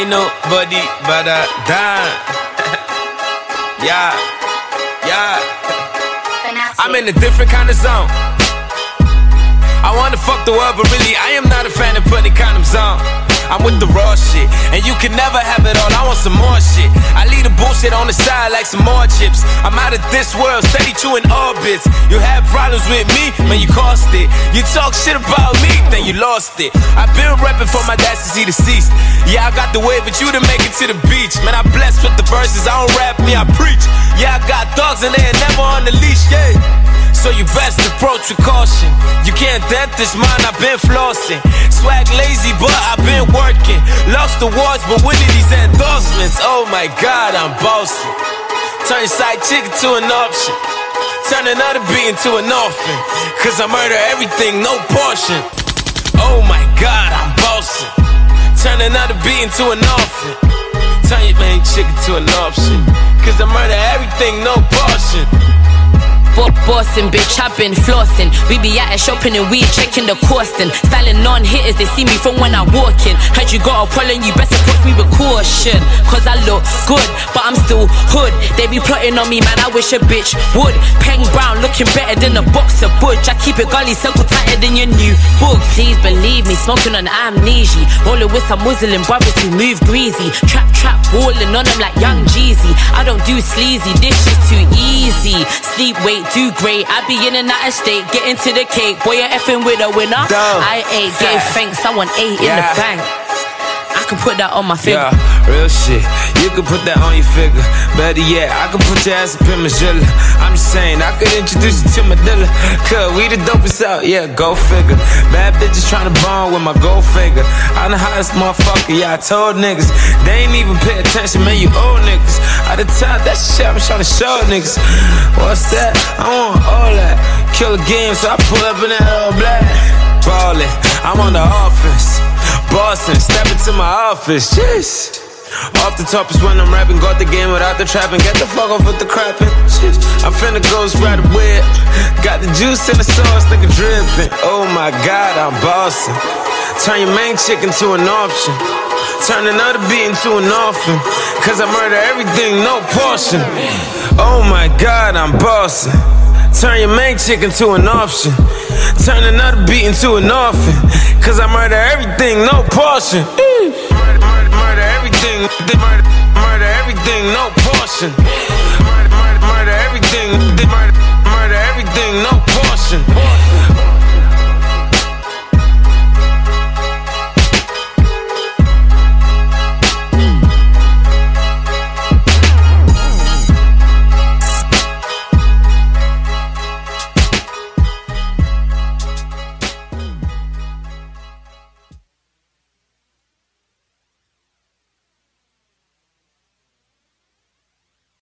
ain't nobody but a dime. Yeah. I'm in a different kind of zone. I wanna fuck the world, but really I am not a fan of putting condoms on. I'm with the raw shit, and you can never have it all. I want some more shit. I leave the bullshit on the side like some more chips. I'm out of this world, steady chewing orbits. You had problems with me, man, you cost it. You talk shit about me, then you lost it. I've been repping for my dads to see deceased. Yeah, I got the way, but you to make it to the beach. Man, I'm blessed with the verses. I don't rap me, I preach. Yeah, I got dogs and they ain't never on the leash, yeah. So you best approach with caution. You can't dent this mind, I've been flossing. Swag lazy, but I've been working. Lost awards, but winning these endorsements. Oh my God, I'm bossing. Turn your side chick into an option. Turn another beat into an orphan. Cause I murder everything, no portion. Oh my God, I'm bossing. Turn another beat into an orphan. Turn your main chick into an option. Cause I murder everything, no portion. Bossing, bitch, I've been flossing. We be out shopping and we checking the costing. Styling non-hitters, they see me from when I walk in. Heard you got a problem, you best approach me with caution. Cause I look good, but I'm still hood. They be plotting on me, man, I wish a bitch would. Peng Brown looking better than a box of Budge. I keep it gully circle tighter than your new book. Please believe me, smoking on amnesia. Rolling with some Muslim brothers who move greasy. Trap, balling on them like young Jeezy. I don't do sleazy, this is too easy. Sleep, wait, do great. I be in and out of state, get into the cake. Boy, you're effing with a winner. I ate, gave thanks, I want 8 in the bank. I can put that on my finger. Yeah, real shit. You can put that on your figure. Better yet, I can put your ass up in my zilla. I'm just saying, I could introduce you to my dealer. Cause we the dopest out, yeah, go figure. Bad bitches tryna bond with my gold finger. I'm the hottest motherfucker, yeah, I told niggas. They ain't even pay attention, man, you old niggas. Out of time, that shit I'm tryna show niggas. What's that? I want all that. Kill a game, so I pull up in that all black. Ballin', I'm on the offense. Boston, step into my office, jeez. Off the top is when I'm rapping. Got the game without the trapping. Get the fuck off with the crapping, jeez. I'm finna ghost ride a whip. Got the juice in the sauce, nigga dripping. Oh my God, I'm bossing. Turn your main chick into an option. Turn another beat into an orphan. Cause I murder everything, no portion. Oh my God, I'm bossing. Turn your main chick into an option. Turn another beat into an orphan. Cause I murder everything, no portion. Murder everything, murder everything, no portion. Murder everything, murder everything, no portion.